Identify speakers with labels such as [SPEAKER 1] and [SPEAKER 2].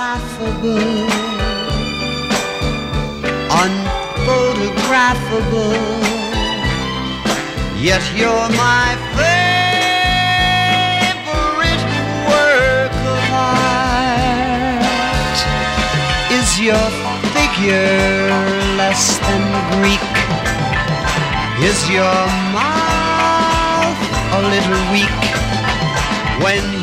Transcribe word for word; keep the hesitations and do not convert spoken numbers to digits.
[SPEAKER 1] laughable, unphotographable, yet you're my favorite work of art. Is your figure less than Greek? Is your mouth a little weak when